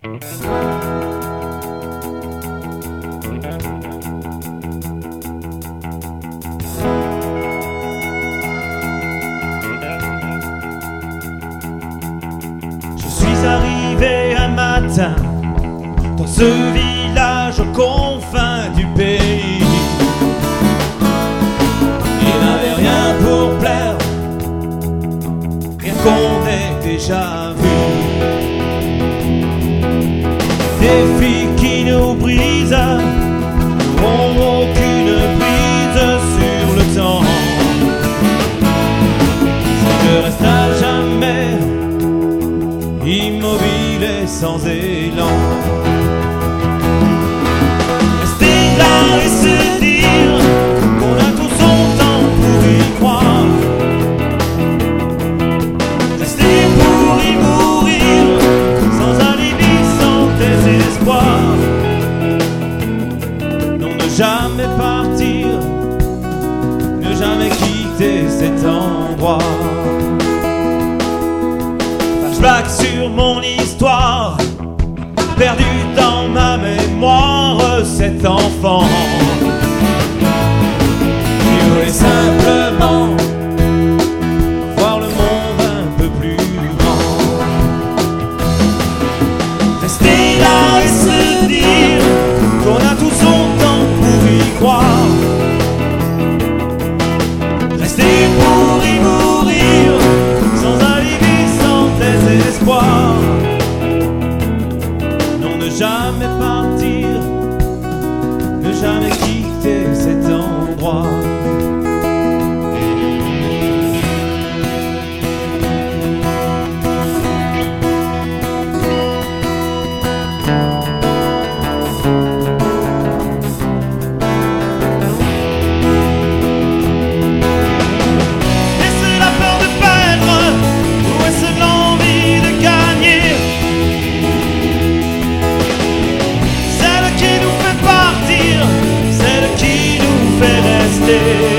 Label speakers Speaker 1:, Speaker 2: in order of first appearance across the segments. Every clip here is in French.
Speaker 1: Je suis arrivé un matin dans ce village aux confins du pays. Il n'avait rien pour plaire, rien qu'on ait déjà vu. Des filles qui nous brisent, n'auront aucune prise sur le temps. Je reste à jamais immobile et sans élan. Rester là et se dire qu'on a tout son temps pour y croire. Rester pour y mourir, sans alibi, sans désespoir. Non, ne jamais partir, ne jamais quitter cet endroit. Flashback sur mon histoire, perdu dans ma mémoire, cet enfant qui voulait simplement voir le monde un peu plus grand. Rester là et se dire qu'on a tout son temps pour y croire. Rester pour y mourir, sans alibi, sans désespoir. Non, ne jamais partir, ne jamais quitter cet endroit. Est-ce la peur de perdre ou est-ce l'envie de gagner? Celle qui nous fait partir, celle qui nous fait rester.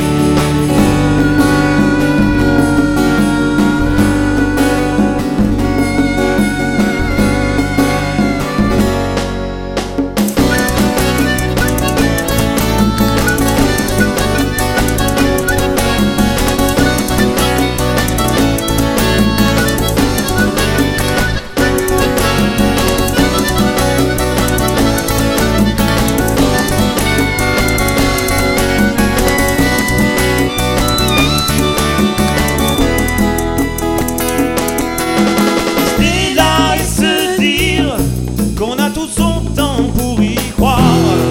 Speaker 1: Rester là et se dire qu'on a tout son temps pour y croire.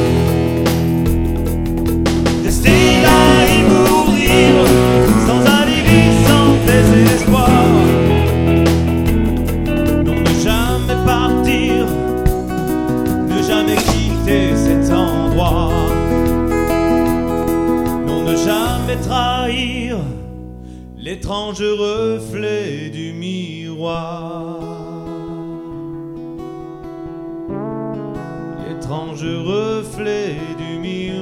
Speaker 1: Rester là et mourir, sans alibi, sans désespoir. Non, ne jamais partir, ne jamais quitter cet endroit. Non, ne jamais trahir l'étrange reflet du miroir. L'étrange reflet du miroir.